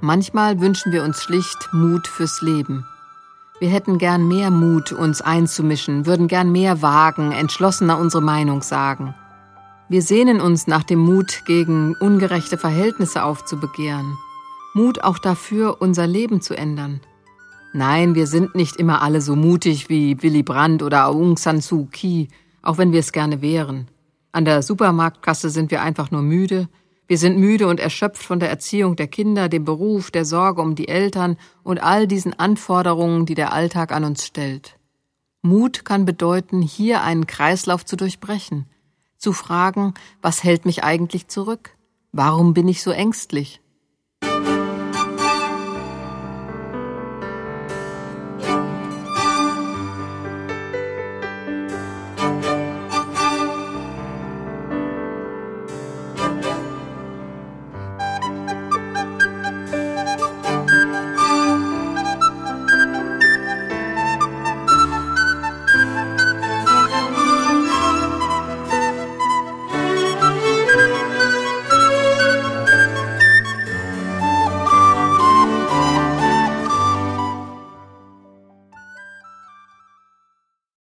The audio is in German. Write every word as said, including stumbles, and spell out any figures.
Manchmal wünschen wir uns schlicht Mut fürs Leben. Wir hätten gern mehr Mut, uns einzumischen, würden gern mehr wagen, entschlossener unsere Meinung sagen. Wir sehnen uns nach dem Mut, gegen ungerechte Verhältnisse aufzubegehren. Mut auch dafür, unser Leben zu ändern. Nein, wir sind nicht immer alle so mutig wie Willy Brandt oder Aung San Suu Kyi, auch wenn wir es gerne wären. An der Supermarktkasse sind wir einfach nur müde. Wir sind müde und erschöpft von der Erziehung der Kinder, dem Beruf, der Sorge um die Eltern und all diesen Anforderungen, die der Alltag an uns stellt. Mut kann bedeuten, hier einen Kreislauf zu durchbrechen, zu fragen, was hält mich eigentlich zurück? Warum bin ich so ängstlich?